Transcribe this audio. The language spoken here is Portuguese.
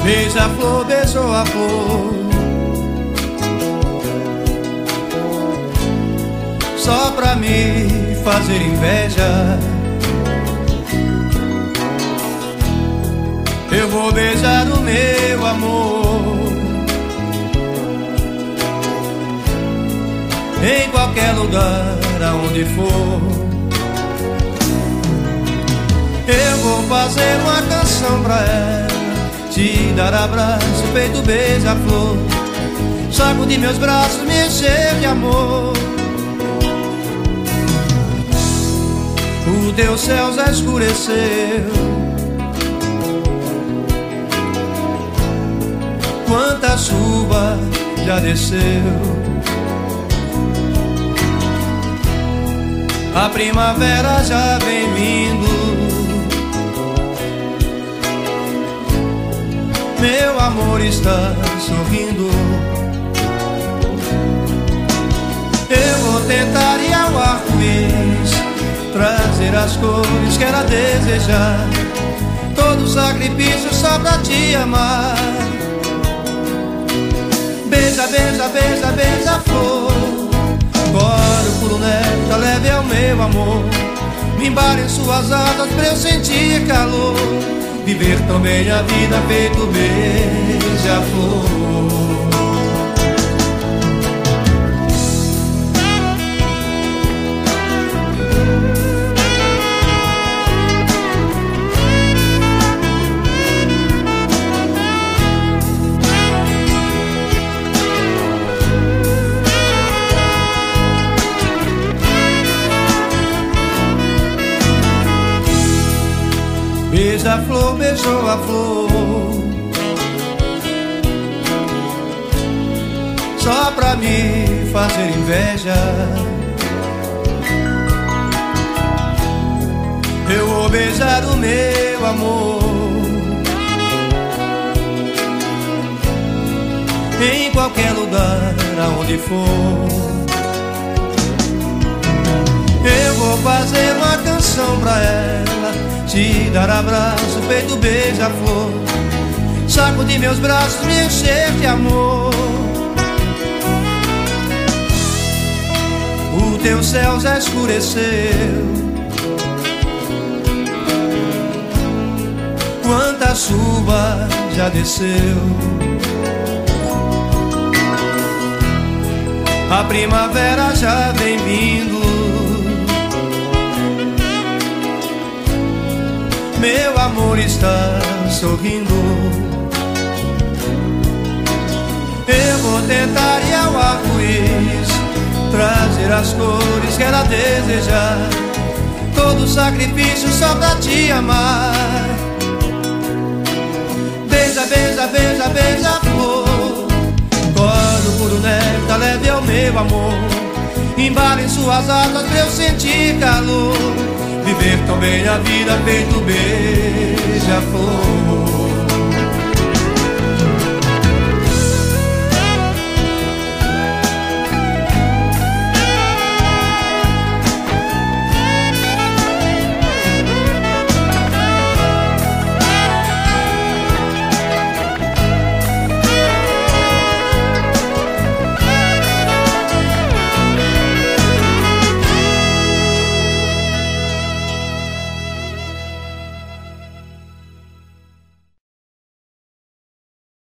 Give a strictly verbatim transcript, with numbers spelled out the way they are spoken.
Beija-flor beijou a flor, só pra me fazer inveja. Eu vou beijar o meu amor em qualquer lugar aonde for. Eu vou fazer uma canção pra ela, te dar abraço, feito beija-flor, sacudir meus braços, me encher de amor. O teu céu já escureceu, quanta chuva já desceu. A primavera já vem vindo, meu amor está sorrindo. Eu vou tentar ir ao arco-íris, trazer as cores que ela desejar, todo sacrifício só pra te amar. Beija, beija, beija, beija-flor, coro puro néctar, leve ao meu amor, me embale em suas asas pra eu sentir calor, viver também a vida feito beija-flor. Beija-flor beijou a flor, só pra me fazer inveja. Eu vou beijar o meu amor em qualquer lugar aonde for. Eu vou fazer uma canção pra ela, te dar abraço, feito beija-flor, sacudir meus braços, me encher de amor. O teu céu já escureceu, quanta chuva já desceu. A primavera já vem vindo, meu amor está sorrindo. Eu vou tentar ir ao arco-íris, trazer as cores que ela desejar, todo sacrifício só pra te amar. Beija, beija, beija, beija-flor, coro puro néctar, leve ao meu amor, embale em suas asas pra eu sentir calor, viver tão bem a vida feito beija-flor.